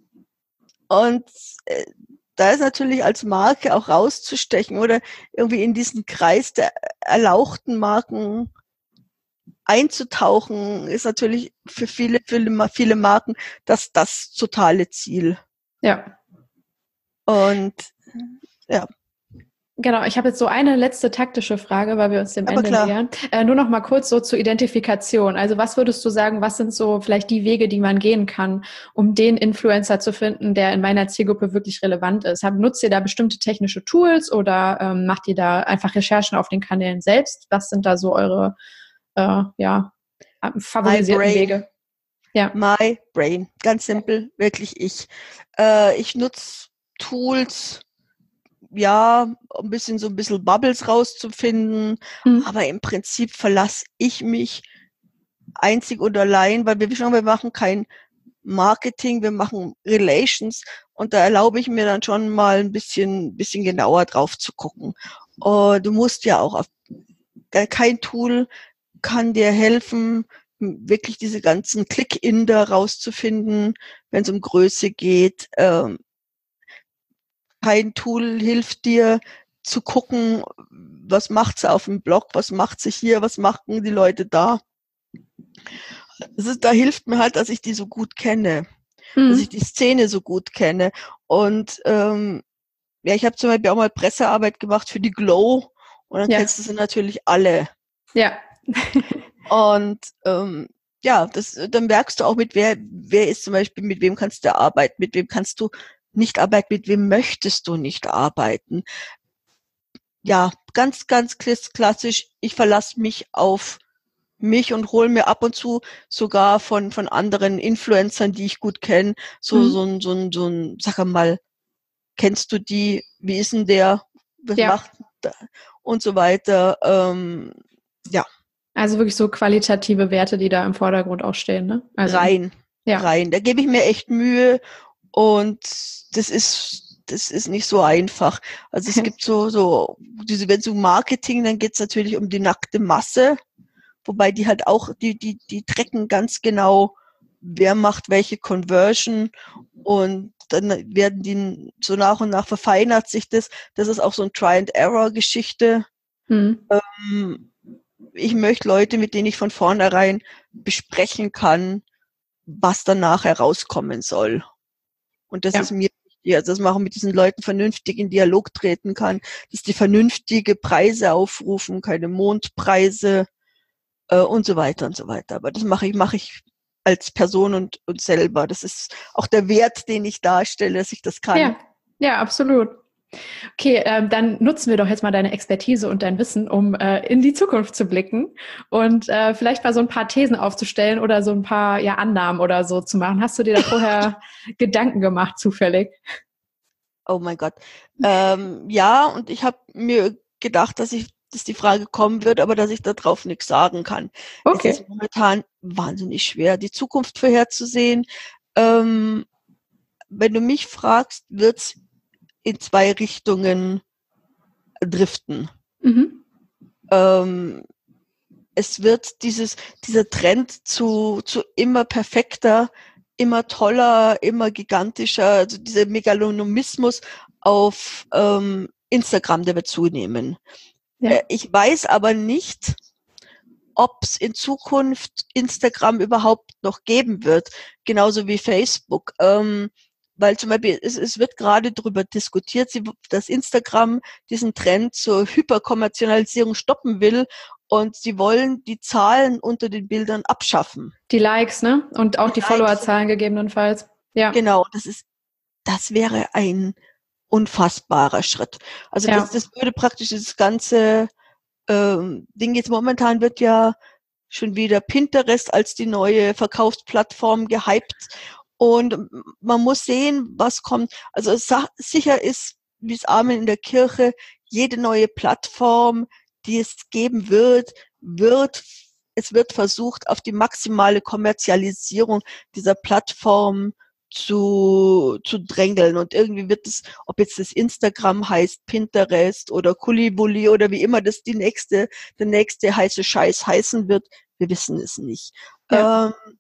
und äh, da ist natürlich als Marke auch rauszustechen oder irgendwie in diesen Kreis der erlauchten Marken einzutauchen, ist natürlich für viele, viele, viele Marken das, das totale Ziel. Ja. Und ja. Genau, ich habe jetzt so eine letzte taktische Frage, weil wir uns dem Ende nähern. Äh, nur noch mal kurz so zur Identifikation. Also was würdest du sagen, was sind so vielleicht die Wege, die man gehen kann, um den Influencer zu finden, der in meiner Zielgruppe wirklich relevant ist? Hab, nutzt ihr da bestimmte technische Tools oder ähm, macht ihr da einfach Recherchen auf den Kanälen selbst? Was sind da so eure äh, ja, favorisierten Wege? Ja. My Brain, ganz simpel, wirklich ich. Äh, ich nutze Tools, ja, ein bisschen so ein bisschen Bubbles rauszufinden, mhm. aber im Prinzip verlasse ich mich einzig und allein, weil wir schon, wir machen kein Marketing, wir machen Relations und da erlaube ich mir dann schon mal ein bisschen, bisschen genauer drauf zu gucken. Uh, du musst ja auch auf, kein Tool kann dir helfen, wirklich diese ganzen Click-In-Der rauszufinden, wenn es um Größe geht. Ähm, kein Tool hilft dir zu gucken, was macht sie auf dem Blog, was macht sie hier, was machen die Leute da. Das ist, da hilft mir halt, dass ich die so gut kenne, mhm. dass ich die Szene so gut kenne. Und ähm, ja, ich habe zum Beispiel auch mal Pressearbeit gemacht für die Glow und dann ja. kennst du sie natürlich alle. Ja. Und ähm, ja, das, dann merkst du auch, mit wer, wer ist zum Beispiel, mit wem kannst du arbeiten, mit wem kannst du nicht arbeiten, mit wem möchtest du nicht arbeiten. Ja, ganz, ganz klassisch, ich verlasse mich auf mich und hole mir ab und zu sogar von von anderen Influencern, die ich gut kenne, so mhm. so ein, so ein, so ein, sag mal, kennst du die, wie ist denn der, was ja. macht der? Und so weiter, ähm, ja. Also wirklich so qualitative Werte, die da im Vordergrund auch stehen, ne? Also, rein, ja. rein. Da gebe ich mir echt Mühe und das ist, das ist nicht so einfach. Also es gibt so, so, diese, wenn es um Marketing, dann geht es natürlich um die nackte Masse, wobei die halt auch, die, die, die tracken ganz genau, wer macht welche Conversion und dann werden die so nach und nach verfeinert sich das. Das ist auch so ein Try-and-Error-Geschichte. Hm. Ähm, ich möchte Leute, mit denen ich von vornherein besprechen kann, was danach herauskommen soll. Und das ja. ist mir wichtig, also dass man auch mit diesen Leuten vernünftig in Dialog treten kann, dass die vernünftige Preise aufrufen, keine Mondpreise äh, und so weiter und so weiter. Aber das mache ich, mache ich als Person und, und selber. Das ist auch der Wert, den ich darstelle, dass ich das kann. Ja, ja, absolut. Okay, ähm, dann nutzen wir doch jetzt mal deine Expertise und dein Wissen, um äh, in die Zukunft zu blicken und äh, vielleicht mal so ein paar Thesen aufzustellen oder so ein paar ja, Annahmen oder so zu machen. Hast du dir da vorher Gedanken gemacht, zufällig? Oh mein Gott. Ähm, ja, und ich habe mir gedacht, dass ich, dass die Frage kommen wird, aber dass ich darauf nichts sagen kann. Okay. Es ist momentan wahnsinnig schwer, die Zukunft vorherzusehen. Ähm, wenn du mich fragst, wird's in zwei Richtungen driften. Mhm. Ähm, es wird dieses, dieser Trend zu, zu immer perfekter, immer toller, immer gigantischer, also dieser Megalonomismus auf ähm, Instagram, der wird zunehmen. Ja. Äh, ich weiß aber nicht, ob es in Zukunft Instagram überhaupt noch geben wird, genauso wie Facebook. Ähm, weil zum Beispiel, es, es wird gerade darüber diskutiert, dass Instagram diesen Trend zur Hyperkommerzialisierung stoppen will und sie wollen die Zahlen unter den Bildern abschaffen. Die Likes, ne? Und auch die, die Followerzahlen gegebenenfalls. Ja. Genau, das ist, das wäre ein unfassbarer Schritt. Also ja. das, das würde praktisch das ganze ähm, Ding jetzt momentan wird ja schon wieder Pinterest als die neue Verkaufsplattform gehypt. Und man muss sehen, was kommt. Also es sicher ist, wie es Amen in der Kirche, jede neue Plattform, die es geben wird, wird, es wird versucht, auf die maximale Kommerzialisierung dieser Plattform zu, zu drängeln. Und irgendwie wird es, ob jetzt das Instagram heißt, Pinterest oder Kulibuli oder wie immer das die nächste, der nächste heiße Scheiß heißen wird, wir wissen es nicht. Ja. Ähm,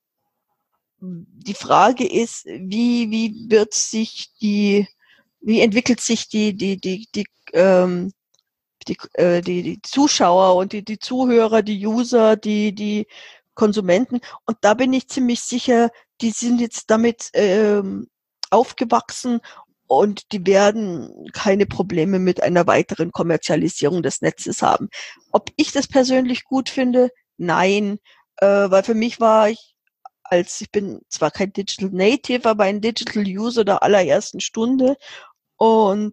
die Frage ist, wie, wie wird sich die, wie entwickelt sich die, die, die, die, ähm, die, äh, die, die Zuschauer und die, die Zuhörer, die User, die, die Konsumenten. Und da bin ich ziemlich sicher, die sind jetzt damit ähm, aufgewachsen und die werden keine Probleme mit einer weiteren Kommerzialisierung des Netzes haben. Ob ich das persönlich gut finde? Nein, äh, weil für mich war ich als, ich bin zwar kein Digital Native, aber ein Digital User der allerersten Stunde. Und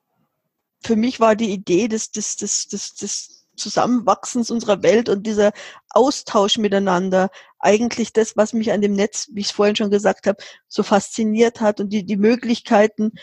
für mich war die Idee des, des, des, des, des Zusammenwachsens unserer Welt und dieser Austausch miteinander eigentlich das, was mich an dem Netz, wie ich es vorhin schon gesagt habe, so fasziniert hat und die, die Möglichkeiten,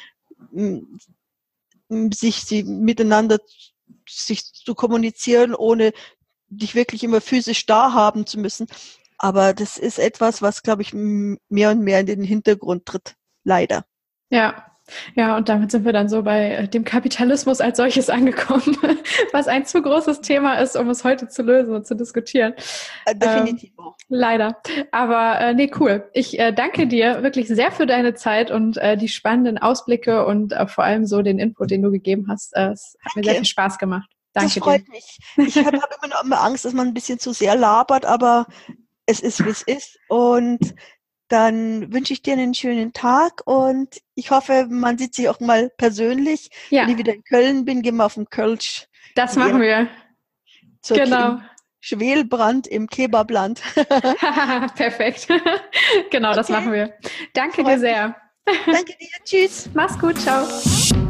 sich sie miteinander sich zu kommunizieren, ohne dich wirklich immer physisch da haben zu müssen. Aber das ist etwas, was, glaube ich, mehr und mehr in den Hintergrund tritt. Leider. Ja. Ja, und damit sind wir dann so bei dem Kapitalismus als solches angekommen, was ein zu großes Thema ist, um es heute zu lösen und zu diskutieren. Definitiv. Ähm, leider. Aber äh, nee, cool. Ich äh, danke dir wirklich sehr für deine Zeit und äh, die spannenden Ausblicke und äh, vor allem so den Input, den du gegeben hast. Äh, es hat danke. mir sehr viel Spaß gemacht. Danke das freut dir. mich. Ich habe hab immer noch immer Angst, dass man ein bisschen zu sehr labert, aber es ist, wie es ist. Und dann wünsche ich dir einen schönen Tag und ich hoffe, man sieht sich auch mal persönlich. Ja. Wenn ich wieder in Köln bin, gehen wir auf den Kölsch. Das machen wir. Genau. Ke- Schwelbrand im Kebabland. Perfekt. Genau, okay. Das machen wir. Danke dir sehr. Danke dir. Tschüss. Mach's gut. Ciao.